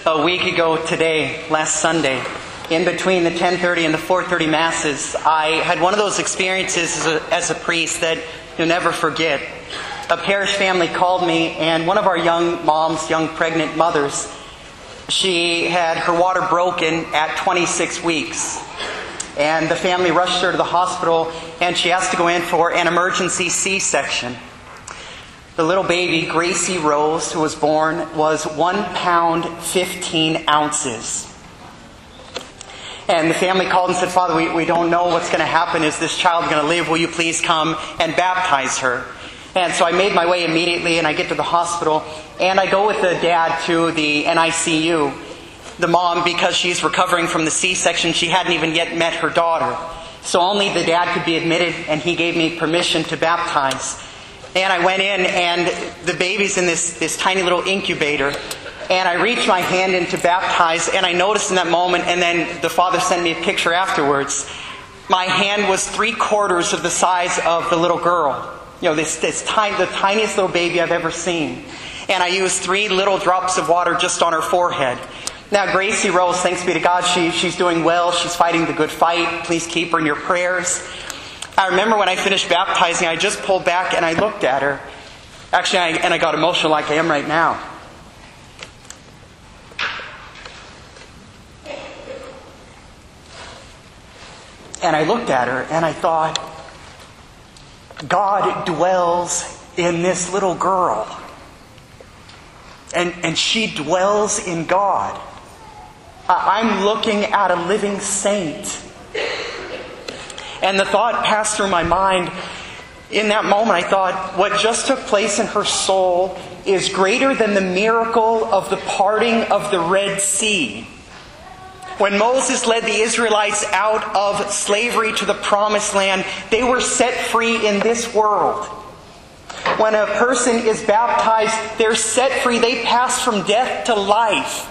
A week ago today, last Sunday, in between the 10:30 and the 4:30 Masses, I had one of those experiences as a priest that you'll never forget. A parish family called me, and one of our young moms, young pregnant mothers, she had her water broken at 26 weeks. And the family rushed her to the hospital, and she asked to go in for an emergency C-section. The little baby, Gracie Rose, who was born, was 1 pound 15 ounces. And the family called and said, "Father, we don't know what's going to happen. Is this child going to live? Will you please come and baptize her?" And so I made my way immediately, and I get to the hospital, and I go with the dad to the NICU. The mom, because she's recovering from the C-section, she hadn't even yet met her daughter. So only the dad could be admitted, and he gave me permission to baptize. And I went in, and the baby's in this tiny little incubator. And I reached my hand in to baptize, and I noticed in that moment, and then the father sent me a picture afterwards, my hand was 3/4 of the size of the little girl. You know, the tiniest little baby I've ever seen. And I used 3 little drops of water just on her forehead. Now, Gracie Rose, thanks be to God, she's doing well. She's fighting the good fight. Please keep her in your prayers. I remember when I finished baptizing, I just pulled back and I looked at her. Actually, I got emotional like I am right now. And I looked at her and I thought, God dwells in this little girl. And she dwells in God. I'm looking at a living saint. And the thought passed through my mind. In that moment, I thought, what just took place in her soul is greater than the miracle of the parting of the Red Sea. When Moses led the Israelites out of slavery to the Promised Land, they were set free in this world. When a person is baptized, they're set free. They pass from death to life.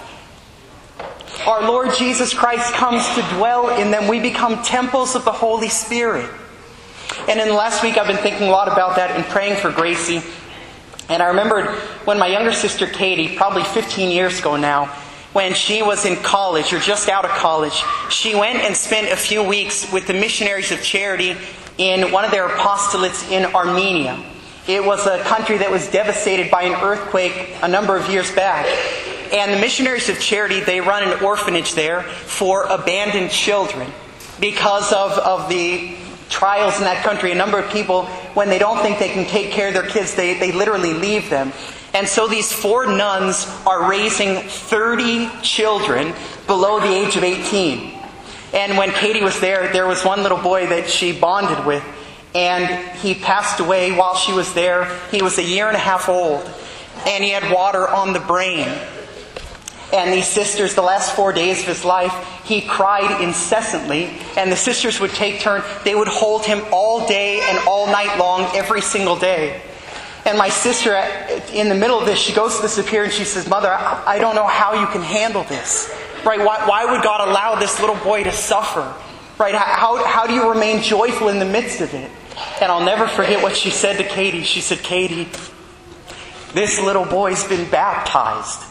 Our Lord Jesus Christ comes to dwell in them. We become temples of the Holy Spirit. And in the last week, I've been thinking a lot about that and praying for Gracie. And I remembered when my younger sister Katie, probably 15 years ago now, when she was in college, or just out of college, she went and spent a few weeks with the Missionaries of Charity in one of their apostolates in Armenia. It was a country that was devastated by an earthquake a number of years back. And the Missionaries of Charity, they run an orphanage there for abandoned children. Because of the trials in that country, a number of people, when they don't think they can take care of their kids, they literally leave them. And so these 4 nuns are raising 30 children below the age of 18. And when Katie was there was one little boy that she bonded with. And he passed away while she was there. He was 1.5 years old. And he had water on the brain. And these sisters, the last 4 days of his life, he cried incessantly. And the sisters would take turn. They would hold him all day and all night long, every single day. And my sister, in the middle of this, she goes to the superior and she says, "Mother, I don't know how you can handle this. Right? Why would God allow this little boy to suffer? Right? How do you remain joyful in the midst of it?" And I'll never forget what she said to Katie. She said, "Katie, this little boy's been baptized.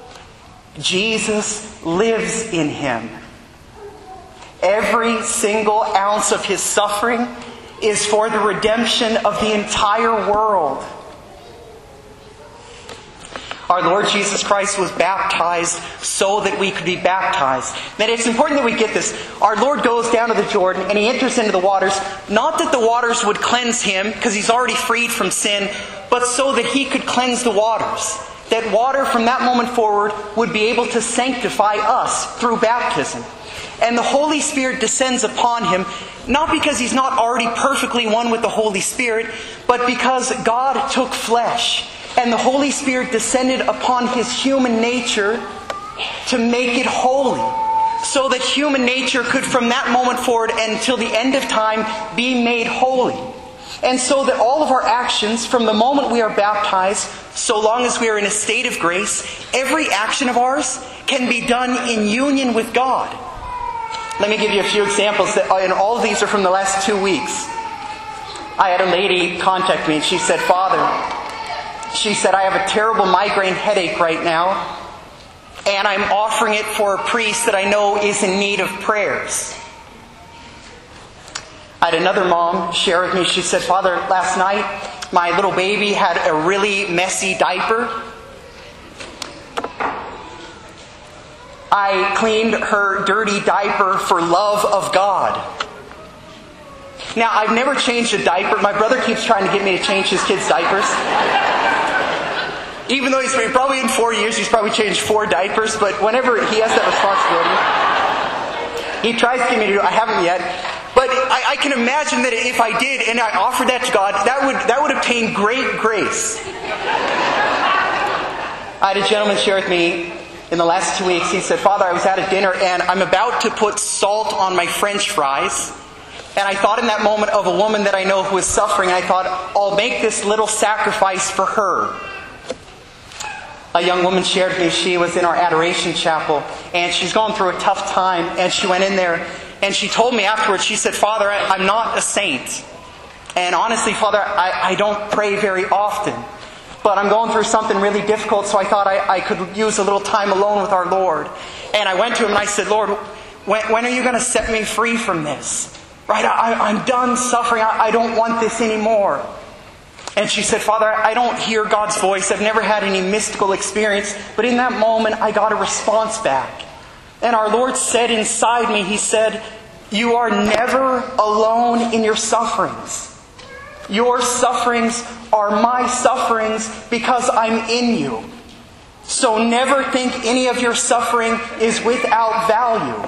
Jesus lives in him. Every single ounce of his suffering is for the redemption of the entire world." Our Lord Jesus Christ was baptized so that we could be baptized. Now, it's important that we get this. Our Lord goes down to the Jordan and He enters into the waters, not that the waters would cleanse Him, because He's already freed from sin, but so that He could cleanse the waters. That water from that moment forward would be able to sanctify us through baptism. And the Holy Spirit descends upon Him, not because He's not already perfectly one with the Holy Spirit, but because God took flesh. And the Holy Spirit descended upon His human nature to make it holy. So that human nature could from that moment forward and until the end of time be made holy. And so that all of our actions from the moment we are baptized, so long as we are in a state of grace, every action of ours can be done in union with God. Let me give you a few examples, and all of these are from the last 2 weeks. I had a lady contact me and she said, "Father," she said, "I have a terrible migraine headache right now. and I'm offering it for a priest that I know is in need of prayers. I had another mom share with me, she said, "Father, last night my little baby had a really messy diaper. I cleaned her dirty diaper for love of God." Now, I've never changed a diaper. My brother keeps trying to get me to change his kids' diapers. Even though he's probably in 4 years, he's probably changed 4 diapers, but whenever he has that responsibility, he tries to get me to do it. I haven't yet. But I can imagine that if I did and I offered that to God, that would obtain great grace. I had a gentleman share with me in the last 2 weeks. He said, "Father, I was at a dinner and I'm about to put salt on my French fries. And I thought in that moment of a woman that I know who is suffering. I thought, I'll make this little sacrifice for her." A young woman shared with me, she was in our adoration chapel and she's going through a tough time, and she went in there and she told me afterwards, she said, "Father, I'm not a saint. And honestly, Father, I don't pray very often. But I'm going through something really difficult, so I thought I could use a little time alone with our Lord." And I went to him and I said, "Lord, when are you going to set me free from this? Right? I'm done suffering. I don't want this anymore." And she said, "Father, I don't hear God's voice. I've never had any mystical experience. But in that moment, I got a response back. And our Lord said inside me, He said, 'You are never alone in your sufferings. Your sufferings are my sufferings because I'm in you. So never think any of your suffering is without value.'"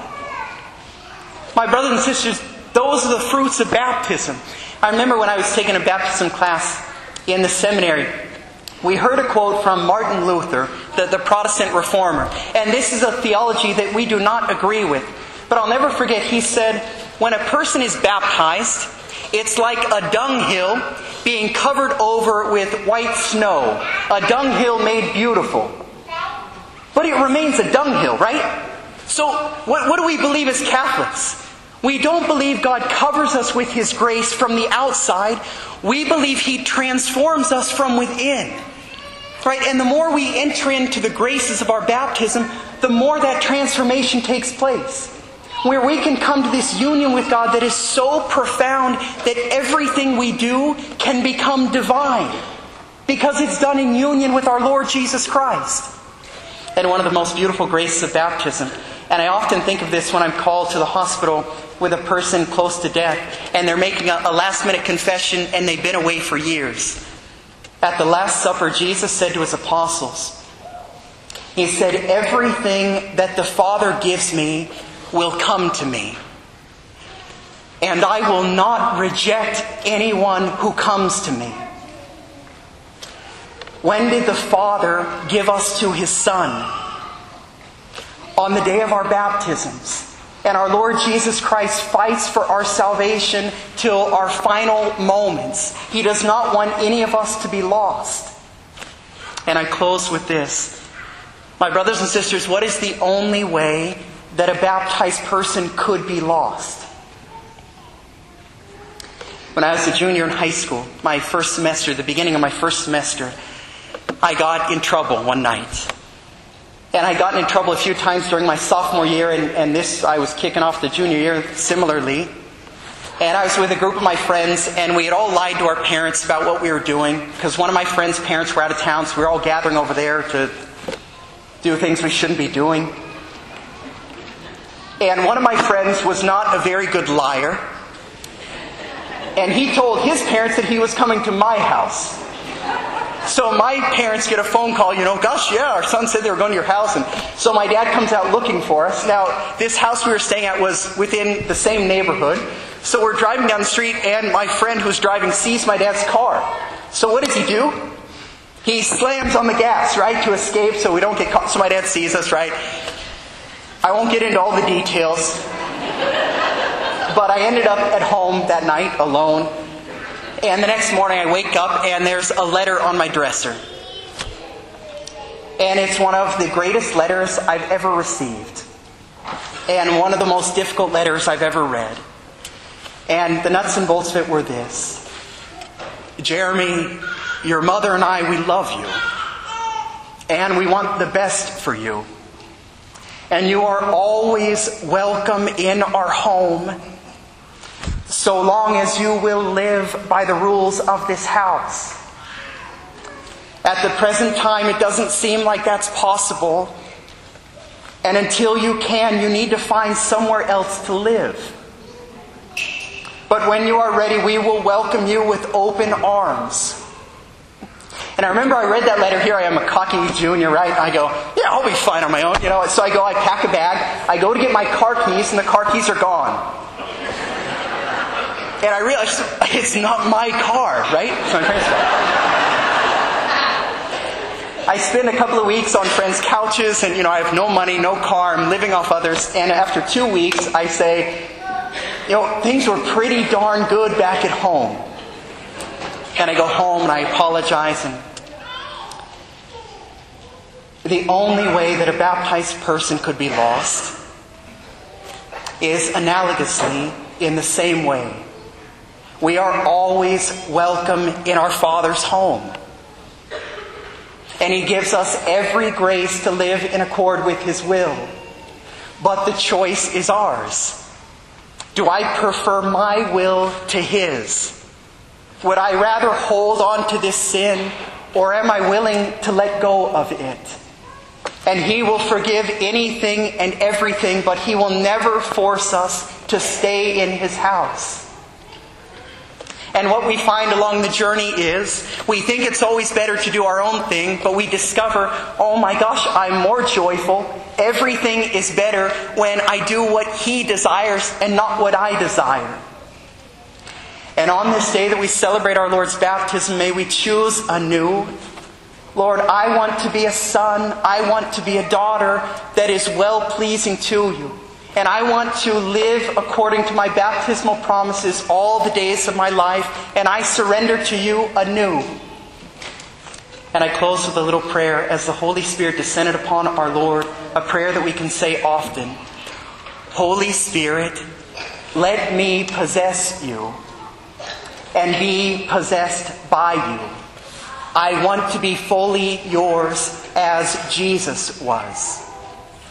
My brothers and sisters, those are the fruits of baptism. I remember when I was taking a baptism class in the seminary, we heard a quote from Martin Luther, the Protestant reformer. And this is a theology that we do not agree with. But I'll never forget, he said, when a person is baptized, it's like a dunghill being covered over with white snow. A dunghill made beautiful. But it remains a dunghill, right? So what do we believe as Catholics? We don't believe God covers us with His grace from the outside. We believe He transforms us from within. Right? And the more we enter into the graces of our baptism, the more that transformation takes place. Where we can come to this union with God that is so profound that everything we do can become divine. Because it's done in union with our Lord Jesus Christ. And one of the most beautiful graces of baptism, and I often think of this when I'm called to the hospital with a person close to death, and they're making a last-minute confession, and they've been away for years. At the Last Supper, Jesus said to His apostles, He said, "Everything that the Father gives me will come to me. And I will not reject anyone who comes to me." When did the Father give us to His Son? On the day of our baptisms. And our Lord Jesus Christ fights for our salvation till our final moments. He does not want any of us to be lost. And I close with this. My brothers and sisters, what is the only way that a baptized person could be lost? When I was a junior in high school, my first semester, the beginning of my first semester, I got in trouble one night. And I got in trouble a few times during my sophomore year, and this, I was kicking off the junior year similarly. And I was with a group of my friends, and we had all lied to our parents about what we were doing, because one of my friends' parents were out of town, so we were all gathering over there to do things we shouldn't be doing. And one of my friends was not a very good liar, and he told his parents that he was coming to my house. So my parents get a phone call, "Gosh, yeah, our son said they were going to your house." And so my dad comes out looking for us. Now, this house we were staying at was within the same neighborhood. So we're driving down the street, and my friend who's driving sees my dad's car. So what does he do? He slams on the gas, right, to escape so we don't get caught. So my dad sees us, right? I won't get into all the details. But I ended up at home that night alone. And the next morning I wake up and there's a letter on my dresser. And it's one of the greatest letters I've ever received. And one of the most difficult letters I've ever read. And the nuts and bolts of it were this: "Jeremy, your mother and I, we love you. And we want the best for you. and you are always welcome in our home, so long as you will live by the rules of this house. At the present time, it doesn't seem like that's possible. And until you can, you need to find somewhere else to live. But when you are ready, we will welcome you with open arms. And I remember I read that letter. Here I am, a cocky junior, right? I go, yeah, I'll be fine on my own. So I pack a bag. I go to get my car keys, and the car keys are gone. And I realized it's not my car, right? So I'm transferring. I spend a couple of weeks on friends' couches, and I have no money, no car, I'm living off others, and after 2 weeks I say, things were pretty darn good back at home. And I go home and I apologize, and the only way that a baptized person could be lost is analogously in the same way. We are always welcome in our Father's home. And He gives us every grace to live in accord with His will. But the choice is ours. Do I prefer my will to His? Would I rather hold on to this sin, or am I willing to let go of it? And He will forgive anything and everything, but He will never force us to stay in His house. And what we find along the journey is, we think it's always better to do our own thing, but we discover, oh my gosh, I'm more joyful. Everything is better when I do what He desires and not what I desire. And on this day that we celebrate our Lord's baptism, may we choose anew. Lord, I want to be a son, I want to be a daughter that is well-pleasing to You. And I want to live according to my baptismal promises all the days of my life. And I surrender to You anew. And I close with a little prayer as the Holy Spirit descended upon our Lord. A prayer that we can say often. Holy Spirit, let me possess You and be possessed by You. I want to be fully Yours as Jesus was.